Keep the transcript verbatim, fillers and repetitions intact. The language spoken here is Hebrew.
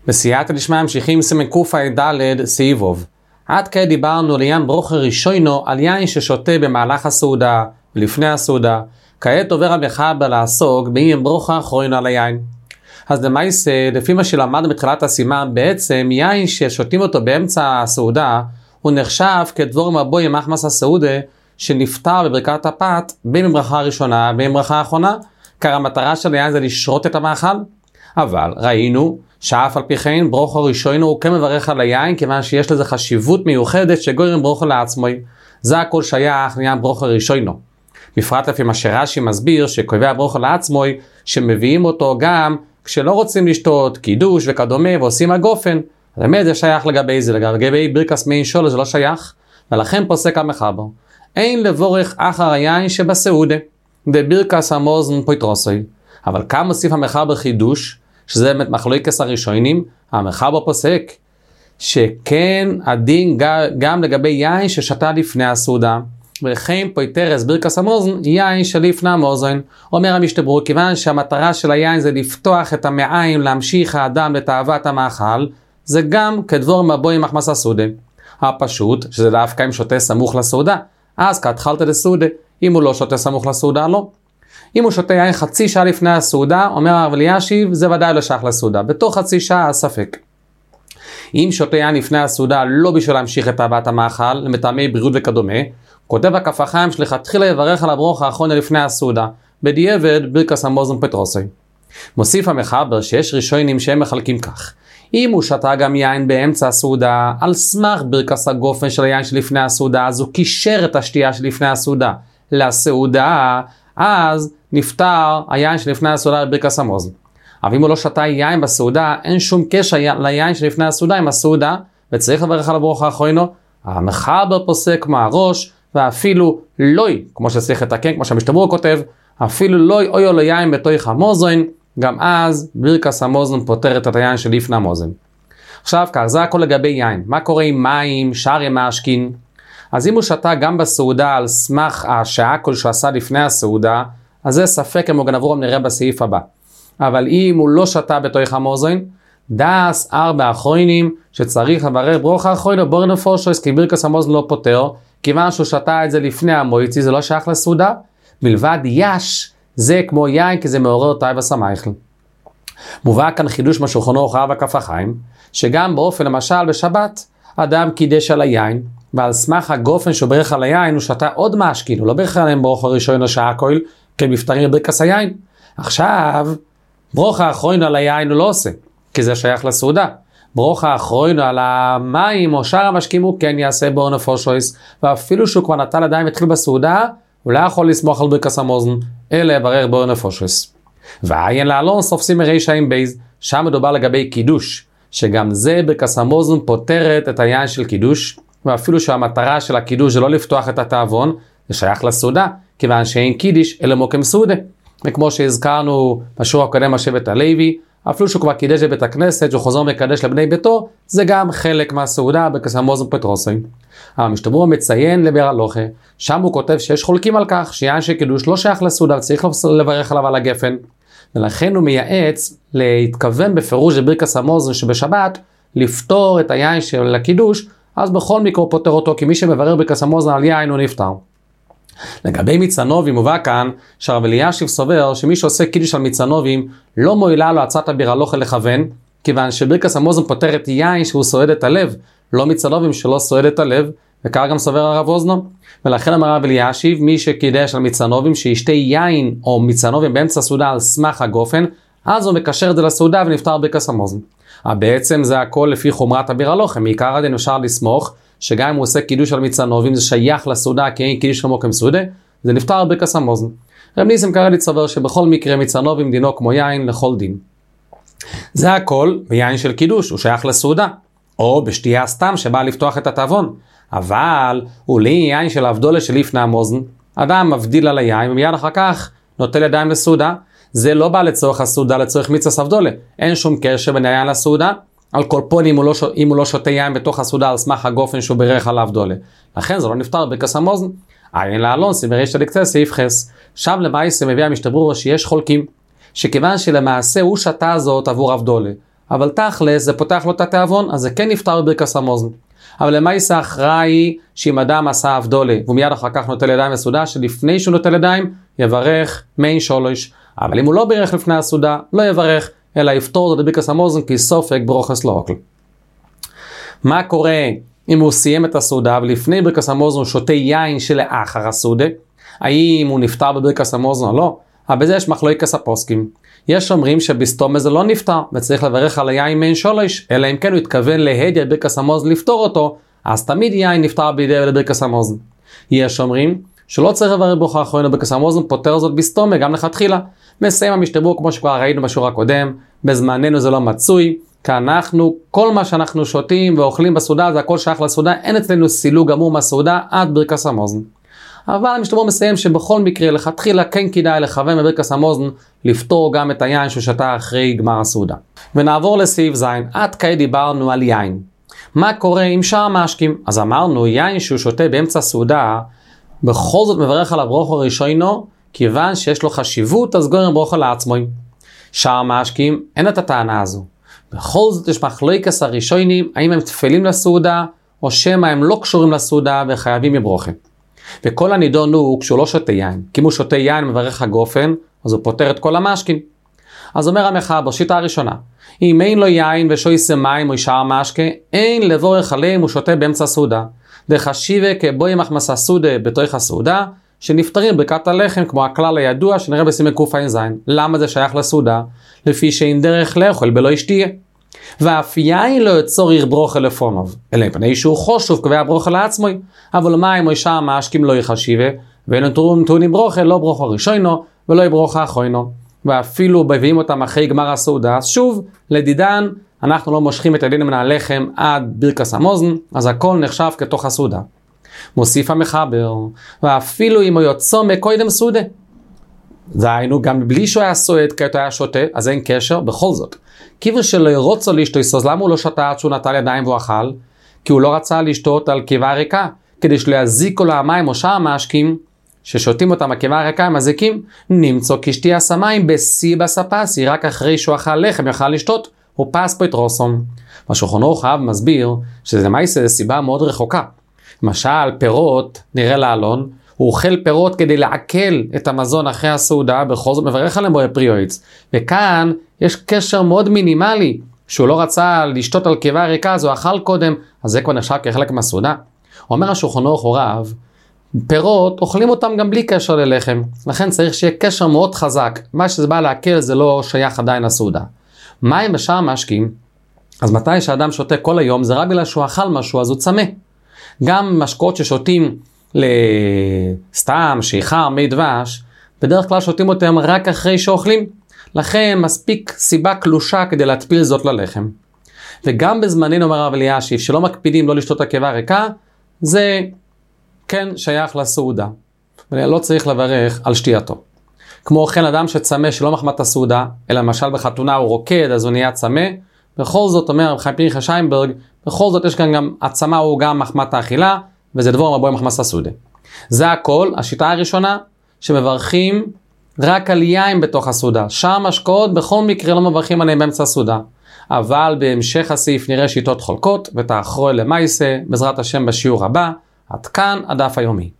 בסייעתא דשמיא ממשיכים סימן קע"ד סעיבוב. עד כעת דיברנו לעניין ברוכה ראשונו על יין ששותה במהלך הסעודה ולפני הסעודה. כעת עובר המחבר לעסוק בעניין ברוכה אחרונה על היין. אז למעשה, לפי מה שלמדנו בתחילת הסימן, בעצם יין ששותים אותו באמצע הסעודה הוא נחשב כדבורם הבוי מחמס הסעודה שנפטר בברכת הפת בין בברכה הראשונה בין בברכה האחרונה. כי המטרה של היין זה לשרות את המאכל. אבל ראינו שאף על פי כן ברוכה ראשונו הוא כן מברך על היין, כיוון שיש לזה חשיבות מיוחדת שגורם ברוכה לעצמו. זה הכל שייך לעניין ברוכה ראשונו. בפרט לפי מה שרש"י מסביר שקובע ברוכה לעצמו שמביאים אותו גם כשלא רוצים לשתות קידוש וכדומה ועושים הגופן. באמת זה שייך לגבי זה, לגבי ברכס מעין שולה זה לא שייך, ולכן פוסק המחבר אין לבורך אחר היין שבסעודה דברכס המאזן פויטרוסוי. אבל כאן מוסיף המחבר חידוש, שזה באמת מחלוקת הראשונים. המחבר פוסק שכן הדין גם לגבי יין ששתה לפני הסעודה, וכן פויטרס ברכס המאזן יין שלפני המאזן. אומר המשתברור, כיוון שהמטרה של היין זה לפתוח את המעיים, להמשיך האדם לתאוות המאכל, זה גם כדבור מבוי מחמס הסעודה. הפשוט שזה דווקא אם שותה סמוך לסעודה, אז כהתחלת לסעודה. אם הוא לא שותה סמוך לסעודה, לא. אם הוא שותה יין חצי שעה לפני הסעודה, אומר הרב אלישיב, זה ודאי לא שייך לסעודה. בתוך חצי שעה ספק. אם שותה יין לפני הסעודה לא בשביל להמשיך את תאוות המאכל, למטעמי בריאות וכדומה, כותב הכף החיים שלכתחילה יברך על הברוכה האחרונה לפני הסעודה, בדיעבד ברכס המאזן פויטרוסוי. מוסיף המחבר שיש ראשונים שהם מחלקים כך. אם הוא שתה גם יין באמצע הסעודה, על סמך ברכס הגופן של היין שלפני הסעודה, אז הוא קישר את השתייה שלפני הסעודה לסעודה, אז נפטר היין שלפני הסעודה בברכס המאזן. אבל אם הוא לא שתה יין בסעודה, אין שום קשר ליין שלפני הסעודה עם הסעודה, וצריך לברך על הברוכה האחרונה. המחבר פוסק כמו הראש, ואפילו לוי, כמו שצריך לתקן, כמו שהמשתברור כותב, אפילו לוי אויו ליין בתוך המאזן, גם אז ברכס המאזן פותרת את היין שלפני המאזן. עכשיו כך, זה הכל לגבי יין. מה קורה עם מים, שערי מאשקין? אז אם הוא שתה גם בסעודה על סמך השעה כל שהוא עשה לפני הסעודה, אז זה ספק אם הוא גנבורם נראה בסעיף הבא. אבל אם הוא לא שתה בתוך המאזן, דס ארבע אחרונים שצריך לברך ברוכה אחרונה בור נפושוס, כי ברכס המאזן לא פותר, כיוון שהוא שתה את זה לפני המויצי, זה לא שייך לסעודה. מלבד יש, זה כמו יין, כי זה מעורר טייב הסמייכל. מובא כאן חידוש משולחנו הוכרע בכף החיים, שגם באופן למשל בשבת, אדם קידש על היין, ועל סמך הגופן שהוא ברך על היין, הוא שתה עוד משקין, הוא לא ברך עליהם ברוכה ראשונה שעה כל, כמפטרים ברכס היין. עכשיו, ברוכה האחרונה על היין הוא לא עושה, כי זה שייך לסעודה. ברוכה האחרונה על המים או שאר המשקים הוא כן יעשה בור נפושוס, ואפילו שהוא כבר נטל עדיין והתחיל בסעודה, הוא לא יכול לסמוך על ברכס המאזן, אלא יברר בור נפושוס. והעין לעלון סופסים מרישא עם בייז, שם מדובר לגבי קידוש, שגם זה ברכס המאזן פותרת את היין של קידוש, ואפילו שהמטרה של הקידוש זה לא לפתוח את התאבון, זה שייך לסעודה, כיוון שאין קידיש אלא מוקם סעודה. וכמו שהזכרנו בשיעור הקודם השבט הלוי, אפילו שהוא כבר קידש בבית הכנסת, שהוא חוזר מקדש לבני ביתו, זה גם חלק מהסעודה ברכס המאזן פויטרוסוי. המשתברור מציין לביאר הלוכה, שם הוא כותב שיש חולקים על כך שיין של קידוש לא שייך לסעודה, וצריך לברך עליו על הגפן, ולכן הוא מייעץ להתכוון בפירוש בברכס המאזן שבשבת, לפתור את היין של הקידוש, אז בכל מקרה פותר אותו, כי מי שמברר ברכס המאזן על יין הוא נפטר. לגבי מיצנובים מובא כאן שהרב אלישיב סובר שמי שעושה קידוש על מיצנובים לא מועילה לו עצת אביר הלוכה לכוון, כיוון שברכס המאזן פותרת יין שהוא סועד את הלב, לא מיצנובים שלא סועד את הלב, וכך גם סובר הרב אוזנו. ולכן אמר הרב אלישיב, מי שקידש על מיצנובים שישתה יין או מיצנובים באמצע הסעודה על סמך הגופן, אז הוא מקשר את זה לסעודה ונפטר ברכס המאזן. בעצם זה הכל לפי חומרת אביר הלוכה, מעיקר הדין אפשר לסמוך שגם אם הוא עושה קידוש על מיצנובים, זה שייך לסעודה, כי אין קידוש למוקם סעודה, זה נפטר ברכס המאזן. רב ניסים קרליץ סובר שבכל מקרה מיצנובים דינו כמו יין לכל דין. זה הכל ביין של קידוש, הוא שייך לסעודה, או בשתייה סתם שבאה לפתוח את התאבון. אבל הוא לעין של הבדולה שלפני המאזן, אדם מבדיל על היין, ומיד אחר כך נוטל ידיים לסעודה, זה לא בא לצורך הסעודה, לצורך מיצס הבדולה. אין שום קשר בין היין לסעודה, על כל פון אם הוא לא, אם הוא לא שותה יין בתוך הסעודה על סמך הגופן שהוא ברך על הבדולה. לכן זה לא נפטר ברכס המאזן. עין לעלון סימרישא דקצה סעיף חס. שם למעשה מביא המשתברור שיש חולקים, שכיוון שלמעשה הוא שתה זאת עבור הבדולה, אבל תכלס זה פותח לו את התיאבון, אז זה כן נפטר בברכס המזון. אבל למעשה אחראי שאם אדם עשה אבדולה, והוא מיד אחר כך נוטל ידיים לסעודה, שלפני שהוא נוטל ידיים, יברך מעין שולש. אבל אם הוא לא בירך לפני הסעודה, לא יברך, אלא יפתור זאת בברכס המזון, כי סופק ברוכס לא אוכל. מה קורה אם הוא סיים את הסעודה, ולפני ברכס המזון הוא שותה יין שלאחר הסעודה? האם הוא נפטר בברכס המזון או לא? אבל בזה יש מחלוקת הפוסקים. יש אומרים שבסתום זה לא נפטר, וצריך לברך על היין מעין שולש, אלא אם כן הוא התכוון להדיע ברכס המזון לפתור אותו, אז תמיד יין נפטר בידי ברכס המזון. יש אומרים שלא צריך לברך ברכה אחרונה ברכס המזון, פותר זאת בסתום גם לכתחילה. מסיים המשתברור כמו שכבר ראינו בשיעור הקודם, בזמננו זה לא מצוי, כי אנחנו, כל מה שאנחנו שותים ואוכלים בסעודה, זה הכל שייך לסעודה, אין אצלנו סילוג גמור מהסעודה עד ברכס המזון. אבל המשתברור מסיים שבכל מקרה לכתחילה כן כדאי לכוון בברכס המזון לפתור גם את היין ששתה אחרי גמר הסעודה. ונעבור לסעיף ז'. עד כעת דיברנו על יין. מה קורה עם שאר המשקים? אז אמרנו יין שהוא שותה באמצע הסעודה, בכל זאת מברך עליו ברכה ראשונו, כיוון שיש לו חשיבות, אז גורם ברכה לעצמו. שאר המשקים אין את הטענה הזו. בכל זאת יש מחלוקת הראשונים, האם הם תפלים לסעודה, או שמא הם לא קשורים לסעודה וחייבים מברכה. וכל הנידון הוא כשהוא לא שותה יין. כי אם הוא שותה יין מברך הגופן, אז הוא פותר את כל המשקים. אז אומר המחבר, שיטה הראשונה, אם אין לו יין ושויסה מים או שאר משקה, אין לבורך עליהם הוא שותה באמצע הסעודה. דחשיבה כבוי מחמסה סעודה בתוך הסעודה, שנפטרים ברכת הלחם, כמו הכלל הידוע שנראה בסימן קע"ז. למה זה שייך לסעודה? לפי שאין דרך לאכול בלא ישתיה. ואף יין לא יצורך ברכה לפוניו, אלא מפני שהוא חושב קובע ברכה לעצמו. אבל מים או שאר משקים לא יחשיבה, ואין טעונים ברכה, לא ברכה ראשונו ולא ברכה אחרונו. ואפילו מביאים אותם אחרי גמר הסעודה, אז שוב, לדידן, אנחנו לא מושכים את ידינו מן הלחם עד ברכס המזון, אז הכל נחשב כתוך הסעודה. מוסיף המחבר, ואפילו אם הוא יוצא מקודם סעודה, דהיינו גם בלי שהוא היה סועד כעת היה שותה, אז אין קשר בכל זאת. כיוון שלא ירוצו לשתות, אז למה הוא לא שתה עד שהוא נטל ידיים והוא אכל? כי הוא לא רצה לשתות על קיבה ריקה, כדי שלא יזיקו לו המים או שאר המשקים, ששותים אותם הקיבה הריקה הם מזיקים, נמצא כשתי הסמים בשיא בספסי, רק אחרי שהוא אכל לחם יוכל לשתות, הוא פס פה את רוסום. השולחן ערוך רב מסביר שזה למעשה סיבה מאוד רחוקה. למשל פירות, נראה לעלון, הוא אוכל פירות כדי לעכל את המזון אחרי הסעודה, בכל זאת מברך עליהם בו פריועץ. וכאן יש קשר מאוד מינימלי, שהוא לא רצה לשתות על קיבה ריקה, אז הוא אכל קודם, אז זה כבר נחשב כחלק מהסעודה. אומר השולחן ערוך רב, פירות אוכלים אותם גם בלי קשר ללחם, לכן צריך שיהיה קשר מאוד חזק, מה שזה בא להקל זה לא שייך עדיין לסעודה. מים בשאר משקים, אז מתי שאדם שותה כל היום זה רק בגלל שהוא אכל משהו אז הוא צמא. גם משקאות ששותים לסתם, שיחר, מי דבש, בדרך כלל שותים אותם רק אחרי שאוכלים, לכן מספיק סיבה קלושה כדי להטפיל זאת ללחם. וגם בזמננו אומר הרב אלישיב שלא מקפידים לא לשתות הקיבה ריקה, זה כן שייך לסעודה, ולא צריך לברך על שתייתו. כמו כן אדם שצמא שלא מחמת הסעודה, אלא למשל בחתונה הוא רוקד אז הוא נהיה צמא, בכל זאת אומר רב חיים פריחא שיינברג, בכל זאת יש כאן גם הצמא הוא גם מחמת האכילה, וזה דבר מבוי מחמת הסעודה. זה הכל, השיטה הראשונה, שמברכים רק על יין בתוך הסעודה. שאר משקאות בכל מקרה לא מברכים עליהם באמצע הסעודה. אבל בהמשך הסעיף נראה שיטות חולקות, ותאחרו למעשה בעזרת השם בשיעור הבא. עד כאן הדף היומי.